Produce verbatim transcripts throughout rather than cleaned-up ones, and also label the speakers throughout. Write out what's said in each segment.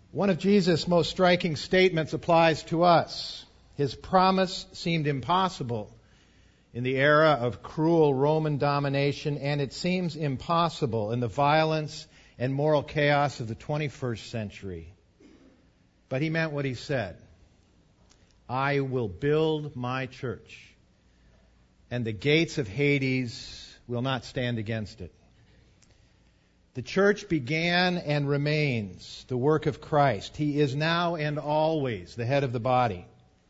Speaker 1: One of Jesus' most striking statements applies to us. His promise seemed impossible in the era of cruel Roman domination, and it seems impossible in the violence and moral chaos of the twenty-first century. But he meant what he said. I will build my church, and the gates of Hades will not stand against it. The church began and remains the work of Christ. He is now and always the head of the body.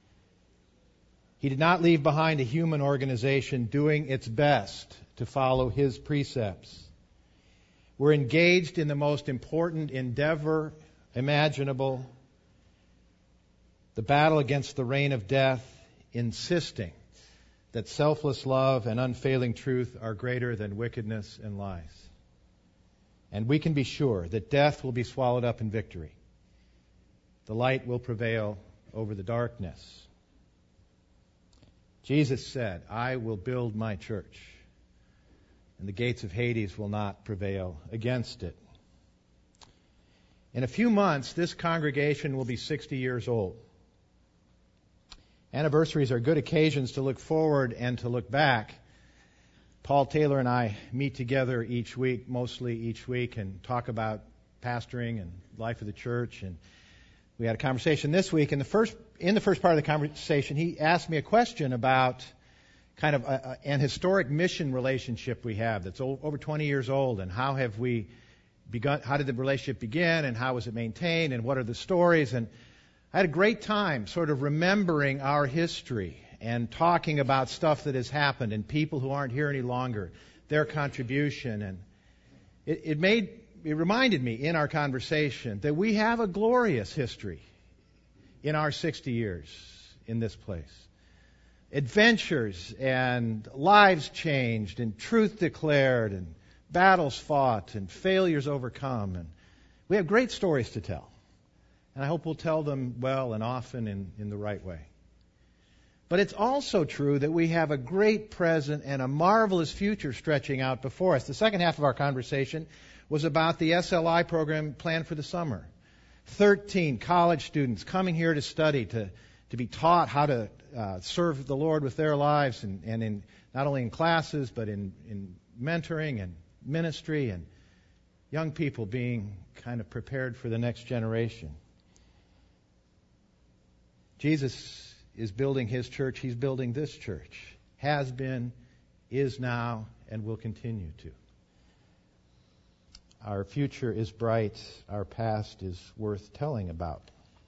Speaker 1: He did not leave behind a human organization doing its best to follow His precepts. We're engaged in the most important endeavor imaginable, the battle against the reign of death, insisting that selfless love and unfailing truth are greater than wickedness and lies. And we can be sure that death will be swallowed up in victory. The light will prevail over the darkness. Jesus said, I will build my church, and the gates of Hades will not prevail against it. In a few months, this congregation will be sixty years old. Anniversaries are good occasions to look forward and to look back. Paul Taylor and I meet together each week, mostly each week, and talk about pastoring and life of the church. And we had a conversation this week. In the first, in the first part of the conversation, he asked me a question about kind of a, a, an historic mission relationship we have that's old, over twenty years old, and how have we begun? How did the relationship begin, and how was it maintained, and what are the stories? And I had a great time sort of remembering our history and talking about stuff that has happened and people who aren't here any longer, their contribution. And it, it made, it reminded me in our conversation that we have a glorious history in our sixty years in this place. Adventures and lives changed and truth declared and battles fought and failures overcome. And we have great stories to tell. And I hope we'll tell them well and often in, in the right way. But it's also true that we have a great present and a marvelous future stretching out before us. The second half of our conversation was about the S L I program planned for the summer. Thirteen college students coming here to study, to, to be taught how to uh, serve the Lord with their lives, and, and in not only in classes, but in, in mentoring and ministry, and young people being kind of prepared for the next generation. Jesus is building His church. He's building this church. Has been, is now, and will continue to. Our future is bright. Our past is worth telling about.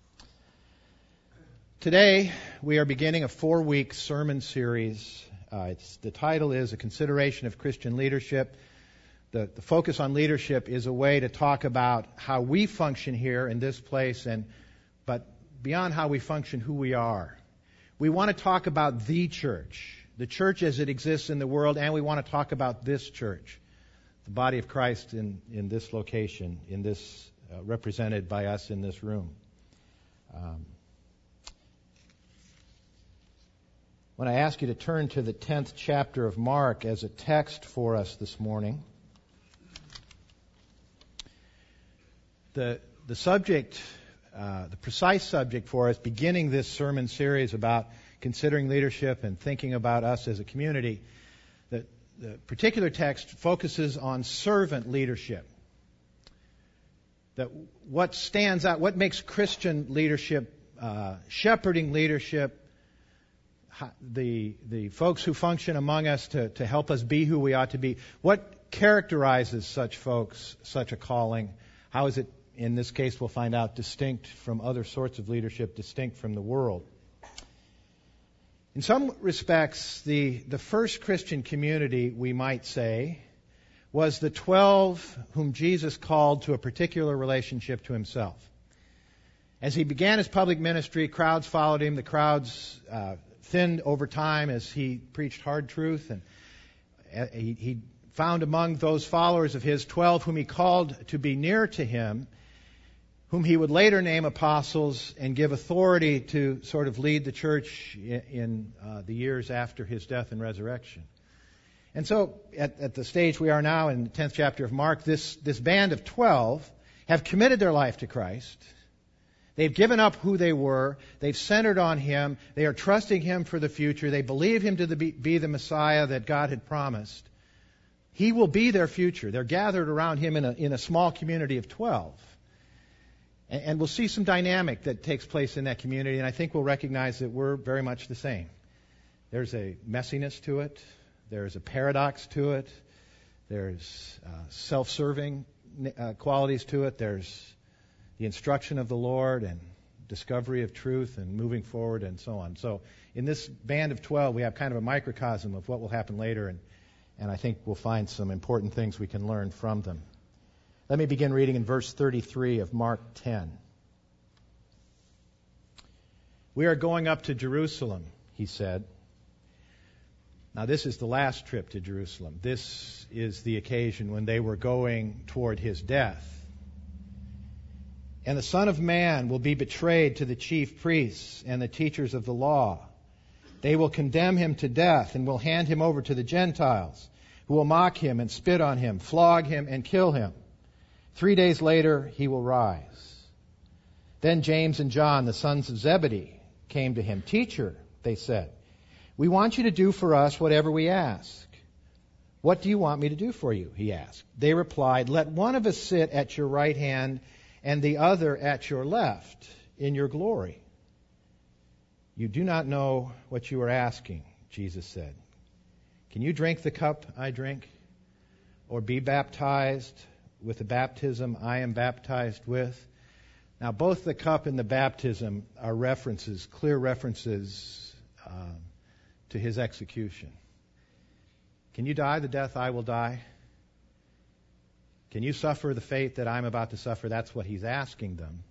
Speaker 1: Today, we are beginning a four-week sermon series. Uh, it's, the title is A Consideration of Christian Leadership. The, the focus on leadership is a way to talk about how we function here in this place, and but beyond how we function, who we are. We want to talk about the church, the church as it exists in the world, and we want to talk about this church, the body of Christ in, in this location, in this uh, represented by us in this room. Um, when I ask you to turn to the tenth chapter of Mark as a text for us this morning, the the subject. Uh, the precise subject for us, beginning this sermon series about considering leadership and thinking about us as a community, the, the particular text focuses on servant leadership. That what stands out, what makes Christian leadership, uh, shepherding leadership, the the folks who function among us to, to help us be who we ought to be, what characterizes such folks, such a calling? How is it, in this case, we'll find out, distinct from other sorts of leadership, distinct from the world? In some respects, the, the first Christian community, we might say, was the twelve whom Jesus called to a particular relationship to Himself. As He began His public ministry, crowds followed Him. The crowds uh, thinned over time as He preached hard truth, and uh, he, he found among those followers of His twelve whom He called to be near to Him, whom He would later name apostles and give authority to sort of lead the church in, in uh, the years after His death and resurrection. And so at, at the stage we are now in the tenth chapter of Mark, this, this band of twelve have committed their life to Christ. They've given up who they were. They've centered on Him. They are trusting Him for the future. They believe Him to be, be the Messiah that God had promised. He will be their future. They're gathered around Him in a, in a small community of twelve. And, and we'll see some dynamic that takes place in that community, and I think we'll recognize that we're very much the same. There's a messiness to it. There's a paradox to it. There's uh, self-serving uh, qualities to it. There's the instruction of the Lord and discovery of truth and moving forward and so on. So in this band of twelve, we have kind of a microcosm of what will happen later, and, and I think we'll find some important things we can learn from them. Let me begin reading in verse thirty-three of Mark ten. "We are going up to Jerusalem," he said. Now, this is the last trip to Jerusalem. This is the occasion when they were going toward His death. "And the Son of Man will be betrayed to the chief priests and the teachers of the law. They will condemn Him to death and will hand Him over to the Gentiles, who will mock Him and spit on Him, flog Him and kill Him. Three days later He will rise." Then James and John, the sons of Zebedee, came to Him. "Teacher," they said, "we want you to do for us whatever we ask." "What do you want me to do for you?" he asked. They replied, "Let one of us sit at your right hand and the other at your left in your glory." "You do not know what you are asking," Jesus said. "Can you drink the cup I drink, or be baptized with the baptism I am baptized with?" Now, both the cup and the baptism are references, clear references um, to His execution. Can you die the death I will die? Can you suffer the fate that I'm about to suffer? That's what He's asking them.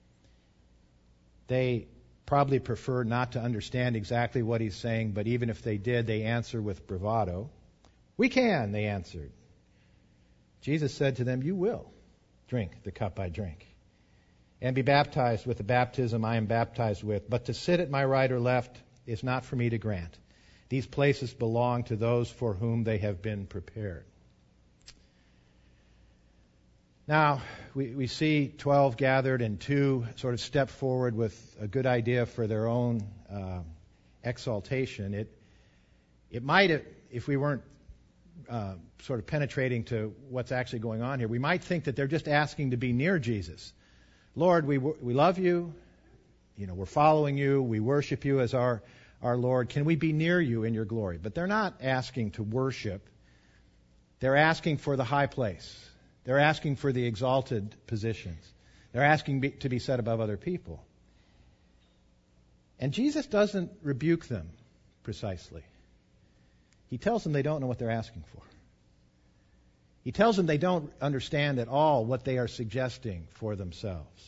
Speaker 1: They probably prefer not to understand exactly what He's saying, but even if they did, they answer with bravado. "We can," they answered. Jesus said to them, "You will drink the cup I drink, and be baptized with the baptism I am baptized with. But to sit at my right or left is not for me to grant. These places belong to those for whom they have been prepared." Now, we, we see twelve gathered, and two sort of step forward with a good idea for their own uh, exaltation. It it might, have, if we weren't uh, sort of penetrating to what's actually going on here, we might think that they're just asking to be near Jesus. "Lord, we we love you. You know, we're following you. We worship you as our our Lord. Can we be near you in your glory?" But they're not asking to worship. They're asking for the high place. They're asking for the exalted positions. They're asking be, to be set above other people. And Jesus doesn't rebuke them precisely. He tells them they don't know what they're asking for. He tells them they don't understand at all what they are suggesting for themselves.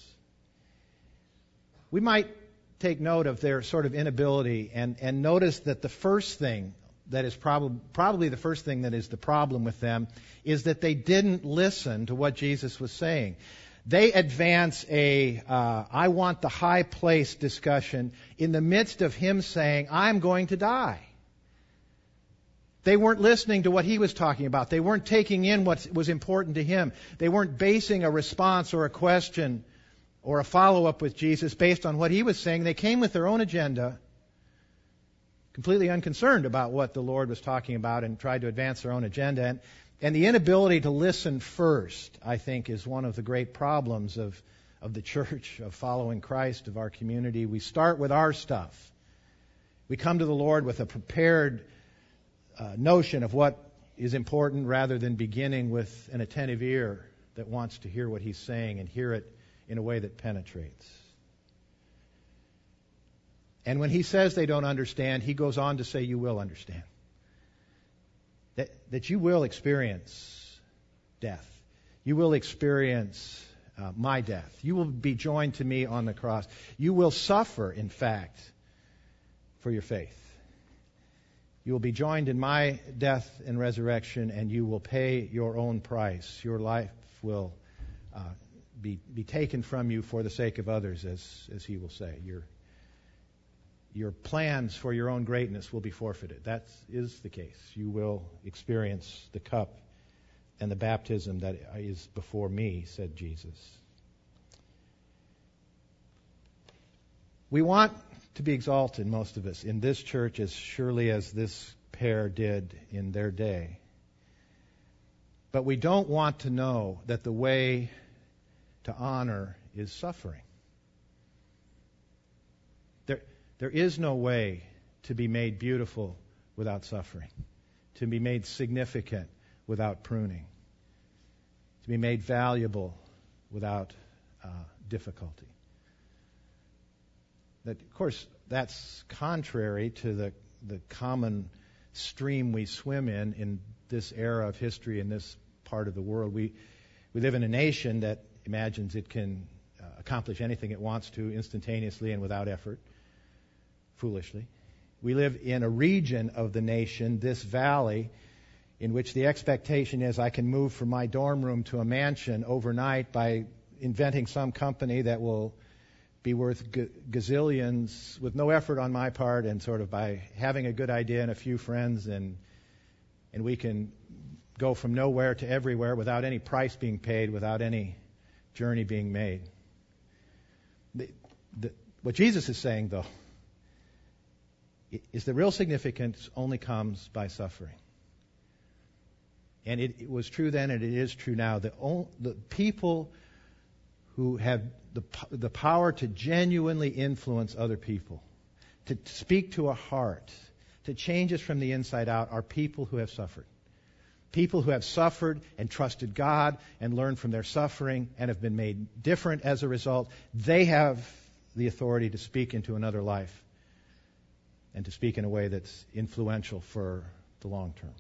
Speaker 1: We might take note of their sort of inability and, and notice that the first thing that is prob- probably the first thing that is the problem with them is that they didn't listen to what Jesus was saying. They advance a uh, I want the high place discussion in the midst of Him saying, "I'm going to die." They weren't listening to what He was talking about. They weren't taking in what was important to Him. They weren't basing a response or a question or a follow-up with Jesus based on what He was saying. They came with their own agenda, completely unconcerned about what the Lord was talking about, and tried to advance their own agenda. And, and the inability to listen first, I think, is one of the great problems of, of the church, of following Christ, of our community. We start with our stuff. We come to the Lord with a prepared uh, notion of what is important rather than beginning with an attentive ear that wants to hear what He's saying and hear it in a way that penetrates. And when He says they don't understand, He goes on to say, you will understand. That, that you will experience death. You will experience uh, my death. You will be joined to me on the cross. You will suffer, in fact, for your faith. You will be joined in my death and resurrection, and you will pay your own price. Your life will uh, be be taken from you for the sake of others, as as He will say. Your your plans for your own greatness will be forfeited. That is the case. You will experience the cup and the baptism that is before me, said Jesus. We want to be exalted, most of us, in this church as surely as this pair did in their day. But we don't want to know that the way to honor is suffering. There, there is no way to be made beautiful without suffering, to be made significant without pruning, to be made valuable without uh, difficulty. That, of course, that's contrary to the, the common stream we swim in in this era of history in this part of the world. We, we live in a nation that imagines it can uh, accomplish anything it wants to instantaneously and without effort, foolishly. We live in a region of the nation, this valley, in which the expectation is I can move from my dorm room to a mansion overnight by inventing some company that will be worth g- gazillions with no effort on my part, and sort of by having a good idea and a few friends, and and we can go from nowhere to everywhere without any price being paid, without any journey being made. The, the, what Jesus is saying, though, is the real significance only comes by suffering. And it, it was true then, and it is true now. The, only, the people who have the, the power to genuinely influence other people, to speak to a heart, to change us from the inside out, are people who have suffered. People who have suffered and trusted God and learned from their suffering and have been made different as a result. They have the authority to speak into another life and to speak in a way that's influential for the long term.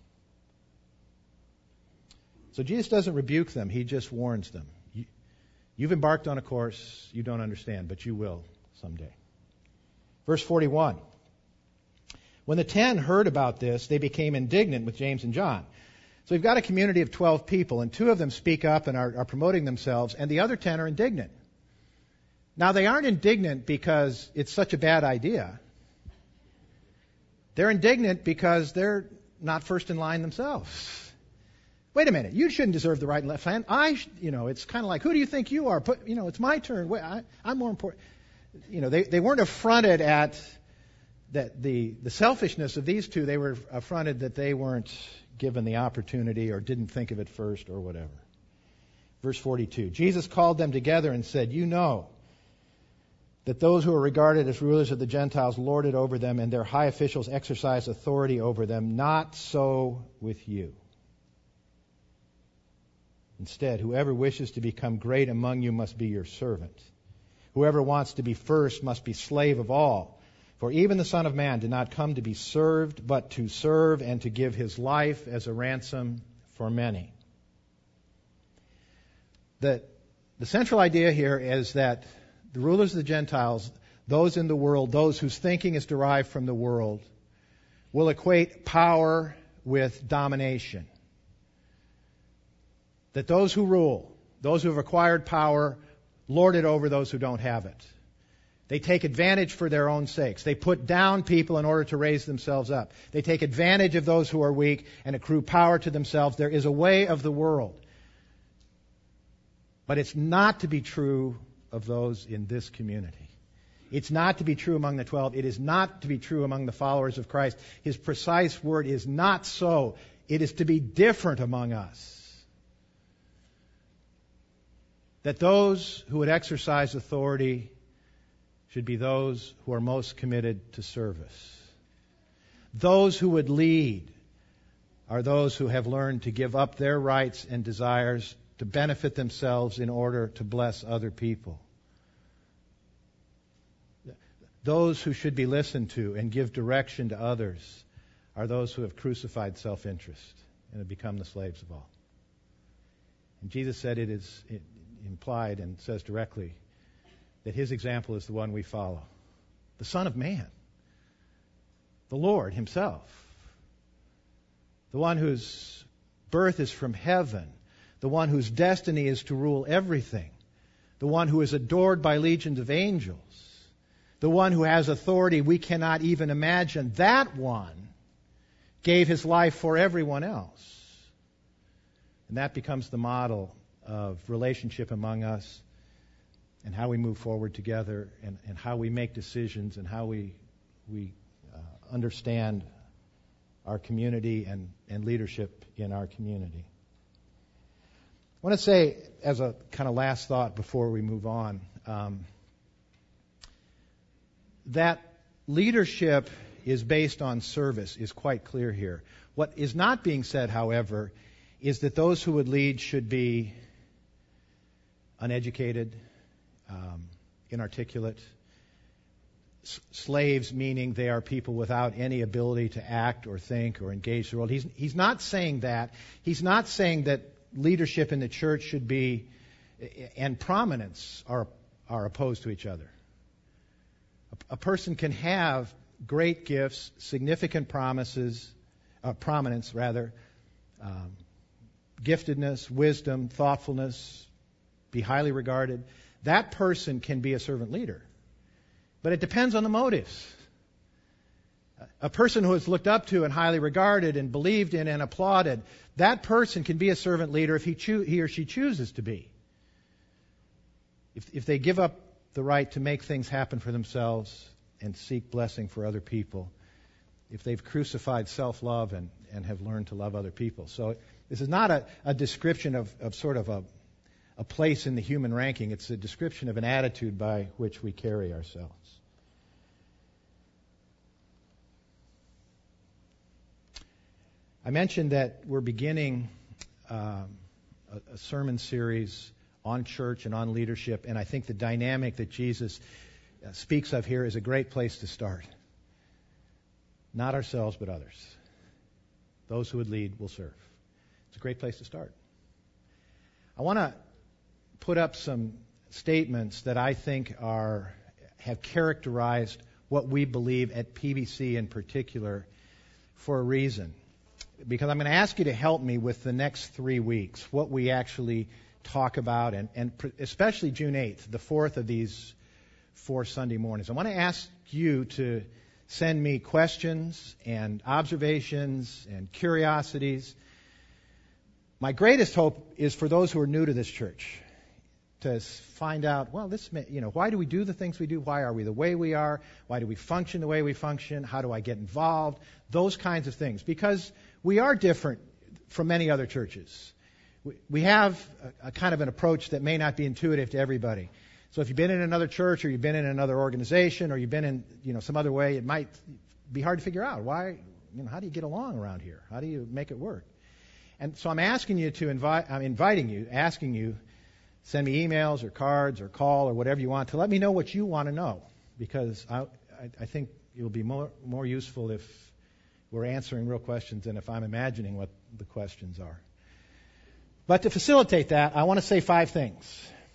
Speaker 1: So Jesus doesn't rebuke them. He just warns them. You, you've embarked on a course you don't understand, but you will someday. Verse forty-one. When the ten heard about this, they became indignant with James and John. So we've got a community of twelve people, and two of them speak up and are, are promoting themselves, and the other ten are indignant. Now, they aren't indignant because it's such a bad idea. They're indignant because they're not first in line themselves. Wait a minute, you shouldn't deserve the right and left hand. I, you know, it's kind of like, who do you think you are? Put, you know, it's my turn. Wait, I, I'm more important. You know, they, they weren't affronted at that the, the selfishness of these two. They were affronted that they weren't given the opportunity or didn't think of it first or whatever. Verse forty-two. Jesus called them together and said, you know that those who are regarded as rulers of the Gentiles lord it over them, and their high officials exercise authority over them. Not so with you. Instead, whoever wishes to become great among you must be your servant. Whoever wants to be first must be slave of all. For even the Son of Man did not come to be served, but to serve and to give his life as a ransom for many. The, the central idea here is that the rulers of the Gentiles, those in the world, those whose thinking is derived from the world, will equate power with domination. That those who rule, those who have acquired power, lord it over those who don't have it. They take advantage for their own sakes. They put down people in order to raise themselves up. They take advantage of those who are weak and accrue power to themselves. There is a way of the world. But it's not to be true of those in this community. It's not to be true among the twelve. It is not to be true among the followers of Christ. His precise word is not so. It is to be different among us. That those who would exercise authority should be those who are most committed to service. Those who would lead are those who have learned to give up their rights and desires to benefit themselves in order to bless other people. Those who should be listened to and give direction to others are those who have crucified self-interest and have become the slaves of all. And Jesus said it is implied and says directly that his example is the one we follow. The Son of Man, the Lord himself, the one whose birth is from heaven, the one whose destiny is to rule everything, the one who is adored by legions of angels, the one who has authority we cannot even imagine, that one gave his life for everyone else. And that becomes the model of relationship among us and how we move forward together, and, and how we make decisions, and how we we uh, understand our community and, and leadership in our community. I want to say, as a kind of last thought before we move on, um, that leadership is based on service is quite clear here. What is not being said, however, is that those who would lead should be uneducated, um, inarticulate, s- slaves, meaning they are people without any ability to act or think or engage the world. He's, he's not saying that. He's not saying that leadership in the church should be, and prominence are are opposed to each other. A, a person can have great gifts, significant promises, uh, prominence rather, um, giftedness, wisdom, thoughtfulness, be highly regarded. That person can be a servant leader, but it depends on the motives. A person who is looked up to and highly regarded and believed in and applauded, that person can be a servant leader if he, choo- he or she chooses to be. If, if they give up the right to make things happen for themselves and seek blessing for other people, if they've crucified self-love and, and have learned to love other people. So this is not a, a description of, of sort of a, a place in the human ranking. It's a description of an attitude by which we carry ourselves. I mentioned that we're beginning um, a, a sermon series on church and on leadership, and I think the dynamic that Jesus uh, speaks of here is a great place to start. Not ourselves, but others. Those who would lead will serve. It's a great place to start. I want to put up some statements that I think are have characterized what we believe at P B C in particular for a reason. Because I'm going to ask you to help me with the next three weeks, what we actually talk about, and, and especially June eighth, the fourth of these four Sunday mornings. I want to ask you to send me questions and observations and curiosities. My greatest hope is for those who are new to this church to find out, well, this, may, you know, why do we do the things we do? Why are we the way we are? Why do we function the way we function? How do I get involved? Those kinds of things. Because we are different from many other churches. We, we have a, a kind of an approach that may not be intuitive to everybody. So if you've been in another church, or you've been in another organization, or you've been in, you know, some other way, it might be hard to figure out why, you know, how do you get along around here? How do you make it work? And so I'm asking you to invite, I'm inviting you, asking you, send me emails or cards or call or whatever you want to let me know what you want to know, because I, I, I think it will be more more useful if we're answering real questions than if I'm imagining what the questions are. But to facilitate that, I want to say five things.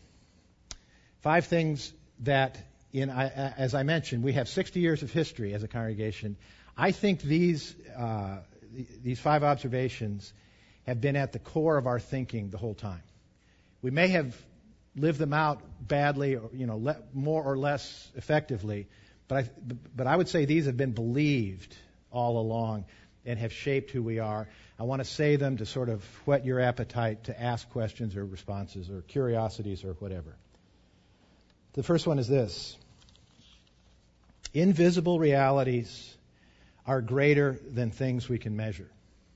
Speaker 1: Five things that, in as I mentioned, we have sixty years of history as a congregation. I think these uh, these five observations have been at the core of our thinking the whole time. We may have lived them out badly, or you know, le- more or less effectively, but I, but I would say these have been believed all along and have shaped who we are. I want to say them to sort of whet your appetite to ask questions or responses or curiosities or whatever. The first one is this: invisible realities are greater than things we can measure.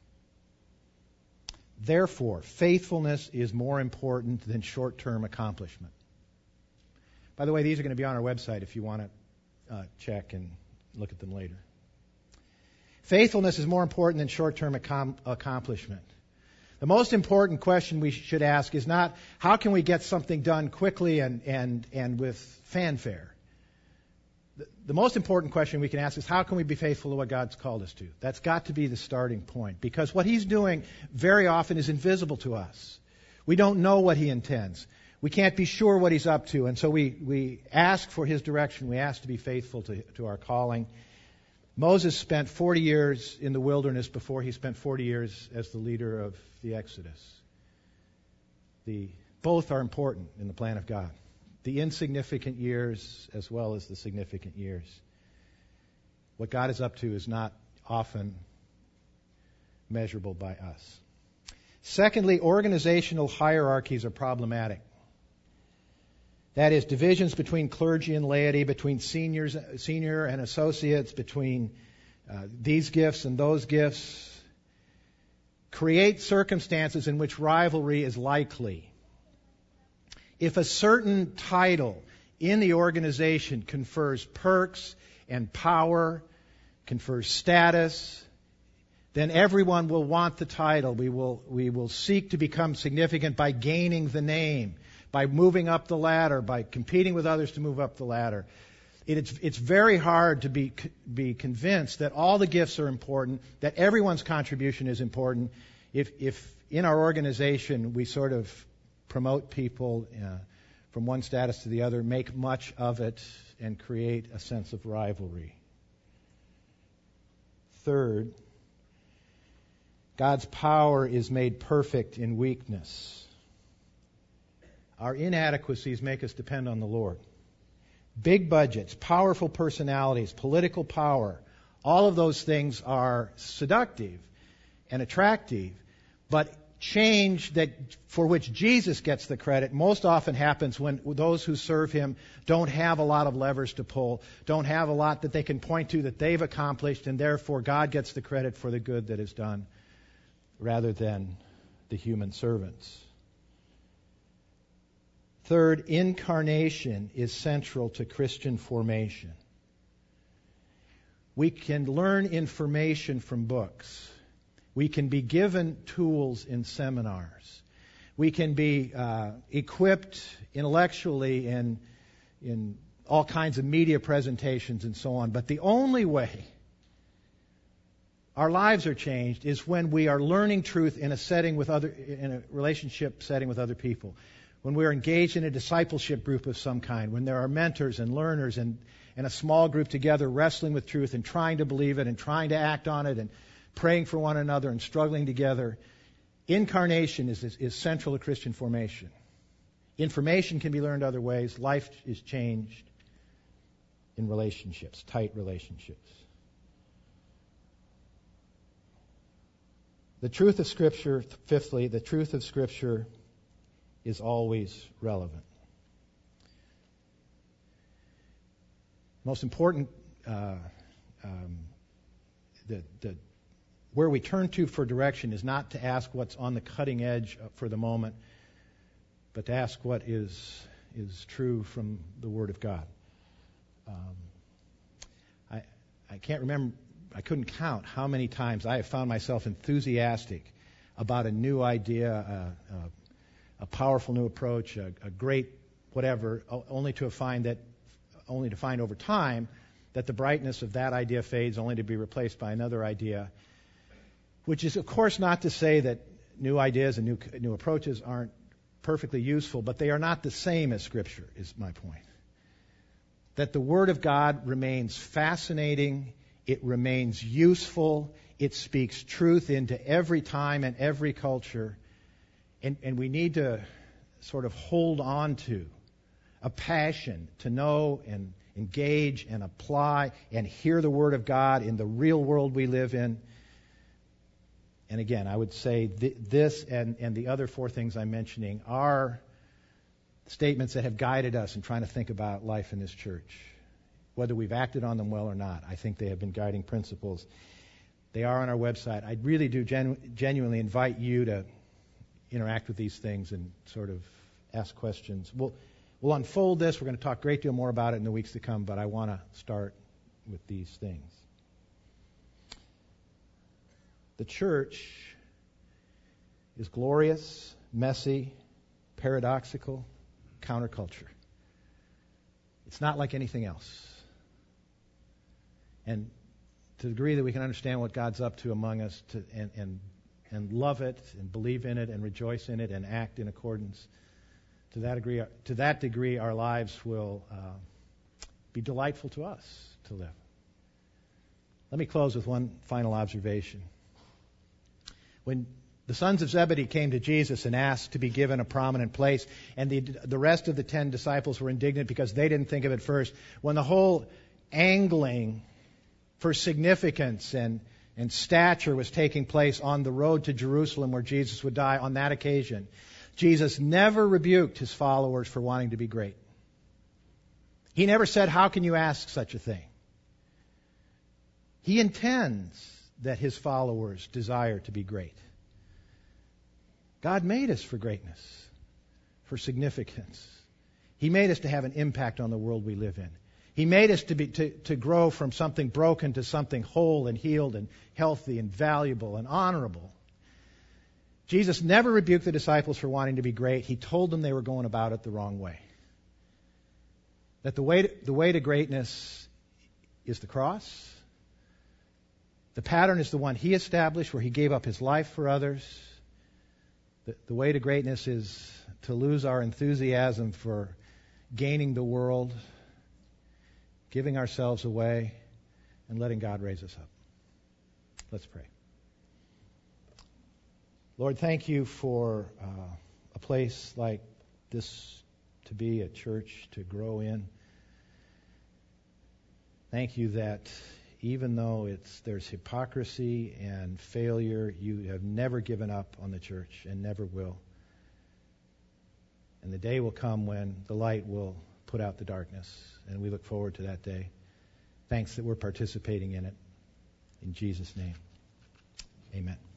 Speaker 1: Therefore, faithfulness is more important than short-term accomplishment. By the way, these are going to be on our website if you want to uh, check and look at them later. Faithfulness is more important than short-term accom- accomplishment. The most important question we should ask is not how can we get something done quickly and, and, and with fanfare. The, the most important question we can ask is how can we be faithful to what God's called us to? That's got to be the starting point, because what He's doing very often is invisible to us. We don't know what He intends. We can't be sure what He's up to, and so we, we ask for His direction. We ask to be faithful to, to our calling. Moses spent forty years in the wilderness before he spent forty years as the leader of the Exodus. The, both are important in the plan of God. The insignificant years as well as the significant years. What God is up to is not often measurable by us. Secondly, organizational hierarchies are problematic. That is, divisions between clergy and laity, between seniors, senior and associates, between uh, these gifts and those gifts, create circumstances in which rivalry is likely. If a certain title in the organization confers perks and power, confers status, then everyone will want the title. We will, we will seek to become significant by gaining the name, by moving up the ladder, by competing with others to move up the ladder. It, it's, it's very hard to be, be convinced that all the gifts are important, that everyone's contribution is important, if, if in our organization we sort of promote people uh, from one status to the other, make much of it, and create a sense of rivalry. Third, God's power is made perfect in weakness. Our inadequacies make us depend on the Lord. Big budgets, powerful personalities, political power, all of those things are seductive and attractive, but change that for which Jesus gets the credit most often happens when those who serve Him don't have a lot of levers to pull, don't have a lot that they can point to that they've accomplished, and therefore God gets the credit for the good that is done rather than the human servants. Third, incarnation is central to Christian formation. We can learn information from books. We can be given tools in seminars. We can be uh, equipped intellectually in, in all kinds of media presentations and so on. But the only way our lives are changed is when we are learning truth in a setting with other, in a relationship setting with other people. When we're engaged in a discipleship group of some kind, when there are mentors and learners and, and a small group together wrestling with truth and trying to believe it and trying to act on it and praying for one another and struggling together. Incarnation is, is, is central to Christian formation. Information can be learned other ways. Life is changed in relationships, tight relationships. The truth of Scripture, fifthly, the truth of Scripture is always relevant. Most important, uh, um, the, the where we turn to for direction is not to ask what's on the cutting edge for the moment, but to ask what is is true from the Word of God. Um, I I can't remember, I couldn't count how many times I have found myself enthusiastic about a new idea, a, a, a powerful new approach, a, a great whatever, only to find that, only to find over time that the brightness of that idea fades, only to be replaced by another idea. Which is, of course, not to say that new ideas and new new approaches aren't perfectly useful, but they are not the same as Scripture, is my point. That the Word of God remains fascinating, it remains useful, it speaks truth into every time and every culture, and, and we need to sort of hold on to a passion to know and engage and apply and hear the Word of God in the real world we live in. And again, I would say th- this and, and the other four things I'm mentioning are statements that have guided us in trying to think about life in this church. Whether we've acted on them well or not, I think they have been guiding principles. They are on our website. I really do genu- genuinely invite you to interact with these things and sort of ask questions. We'll, we'll unfold this. We're going to talk a great deal more about it in the weeks to come, but I want to start with these things. The church is glorious, messy, paradoxical, counterculture. It's not like anything else. And to the degree that we can understand what God's up to among us to, and, and, and love it and believe in it and rejoice in it and act in accordance, to that degree, to that degree our lives will uh, be delightful to us to live. Let me close with one final observation. When the sons of Zebedee came to Jesus and asked to be given a prominent place, and the the rest of the ten disciples were indignant because they didn't think of it first, when the whole angling for significance and, and stature was taking place on the road to Jerusalem where Jesus would die on that occasion, Jesus never rebuked his followers for wanting to be great. He never said, how can you ask such a thing? He intends that his followers desire to be great. God made us for greatness, for significance. He made us to have an impact on the world we live in. He made us to be to, to grow from something broken to something whole and healed and healthy and valuable and honorable. Jesus never rebuked the disciples for wanting to be great. He told them they were going about it the wrong way. That the way to, the way to greatness is the cross. The pattern is the one he established, where he gave up his life for others. The, the way to greatness is to lose our enthusiasm for gaining the world, giving ourselves away, and letting God raise us up. Let's pray. Lord, thank you for uh, a place like this to be, a church to grow in. Thank you that even though it's there's hypocrisy and failure, you have never given up on the church and never will. And the day will come when the light will put out the darkness, and we look forward to that day. Thanks that we're participating in it. In Jesus' name, amen.